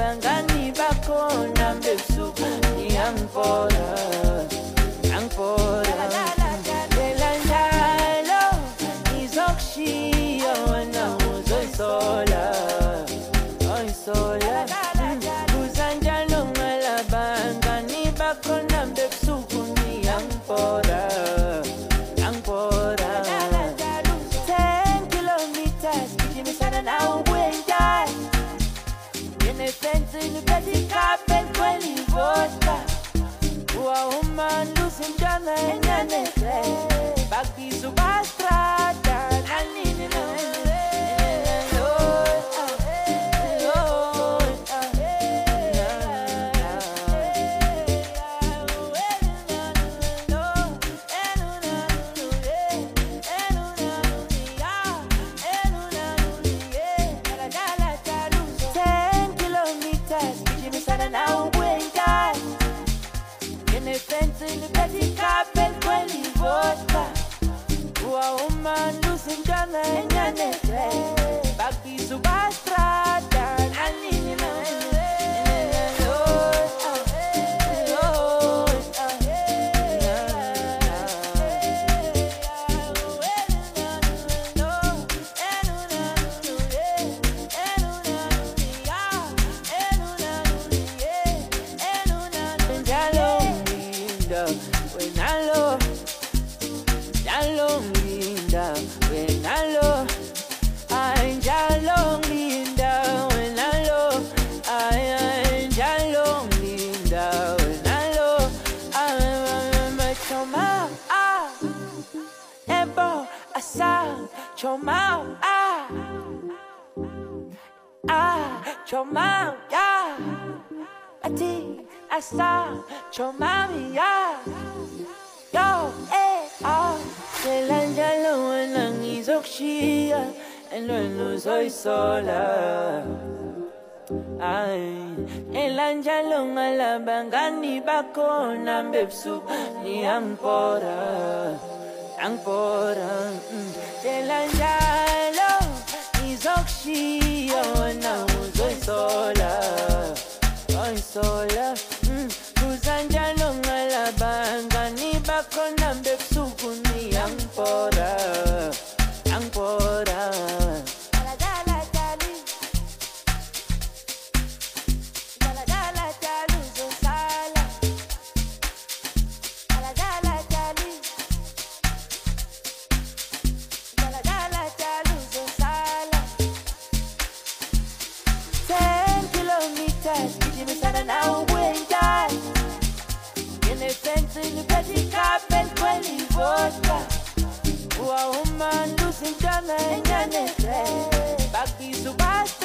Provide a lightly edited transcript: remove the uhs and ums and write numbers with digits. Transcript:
bangani bakhona bebusuku ngiyangipora angipora phela njalo ngizokushiya wena uzoyisola oyisola kuzanjalo ngalabangani bakhona bebusuku ngiyangipora angipora 10 kilometers gijimisana nawe wenjani fence in the petty carpet when you vodka. Woman losing Jana and Yanete. Back is a bastrata. I need to know. In the petty carpet when you vodka. Woman losing Jana and Yanete. Back is a bastrata. I need to know. Chomao, chomao, yeah. Ati, asa, chomami, yeah. Yo, Selanjalo nang izokshiya, enlo soy sola. Ay, elanjalo ngalabangani bakona bebsu ni angpora. Angpora, Selanjalo izokshiya, na soy sola, soy sola. Kuzanjalo ngalabangani bakona bebsuku ni angpora, angpora. In the petty carpet when you vodka. Woman losing Jana and Yanete. Back is the